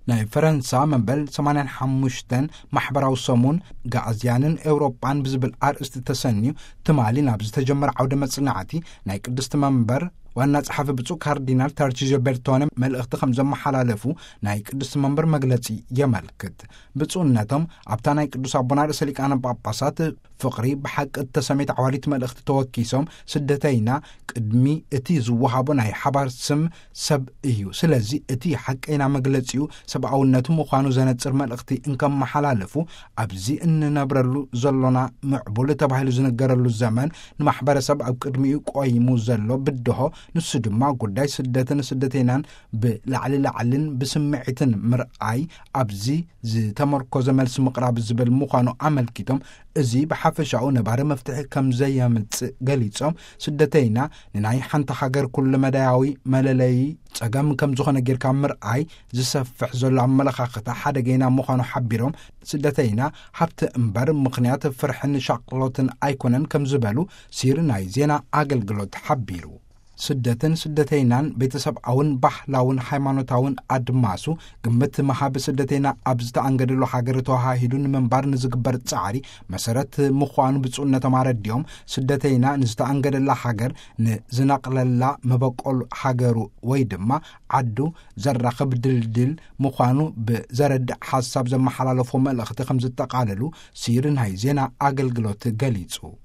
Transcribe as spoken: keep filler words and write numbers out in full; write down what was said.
ናይ ፈረንሳ መበል ሰማንያ ሓሙሽተ ማሕበራዊ ሰሙን ጋዝያንን ኤውሮጳን ብዝብል አርእስቲ ተሰንዩ ትማሊ ናብ ዝተጀመረ ዓውደ መጽናዕቲ ናይ ቅድስት መንበር ዋና ጸሓፊ ብፁዕ ካርዲናል ታርቺዞ ቤርቶነ መልእኽቲ ከም ዘመሓላለፉ ናይ ቅዱስ መንበር መግለጺ የመልክት። ብፁዕነቶም ኣብታ ናይ ቅዱስ አቡና ርእሰ ሊቃነ ጳጳሳት ፍቕሪ ብሓቂ እተሰመይት ዓዋሊት መልእኽቲ ተወኪሶም ስደተይና ቅድሚ እቲ ዝወሃቦ ናይ ሓባር ስም ሰብ እዩ፣ ስለዚ እቲ ሓቀይና መግለጺኡ ሰብኣውነቱ ምዃኑ ዘነጽር መልእኽቲ እንከመሓላለፉ ኣብዚ እንነብረሉ ዘሎና ምዕቡል ተባሂሉ ዝነገረሉ ዘመን ንማሕበረሰብ ኣብ ቅድሚኡ ቆይሙ ዘሎ ብድሆ ንሱ ድማ ጉዳይ ስደትን ስደተይናን ብላዕሊ ላዕልን ብስምዒትን ምርኣይ ኣብዚ ዝተመርኮዘ መልሲ ምቕራብ ዝብል ምዃኑ ኣመልኪቶም እዚ ብሓፈሻኡ ነባሪ መፍትሒ ከም ዘየምጽእ ገሊጾም ስደተይና ንናይ ሓንቲ ሃገር ኩሉ መዳያዊ መለለይ ጸገም ከም ዝኾነ ጌርካ ምርኣይ ዝሰፍሕ ዘሎ ኣመለኻኽታ ሓደገይና ምዃኑ ሓቢሮም ስደተይና ሃብቲ እምበር ምኽንያት ፍርሕን ሻቅሎትን ኣይኮነን ከም ዝበሉ ሲር ናይ ዜና ኣገልግሎት ሓቢሩ። ስደትን ስደተይናን ቤተሰብኣውን ባህላውን ሃይማኖታውን ኣድማሱ ግምት መሃብ ስደተይና ኣብ ዝተኣንገደሉ ሃገር ተዋሂዱ ንምንባር ንዝግበር ጻዕሪ መሰረት ምዃኑ ብፁዕነቶም ኣረዲኦም ስደተይና ንዝተኣንገደላ ሃገር ንዝነቕለላ መበቆል ሃገሩ ወይ ድማ ዓዱ ዘራኽብ ድልድል ምዃኑ ብዘረድእ ሓሳብ ዘመሓላለፎ መልእኽቲ ከም ዝተቃለሉ ሲር ናይ ዜና ኣገልግሎት ገሊጹ።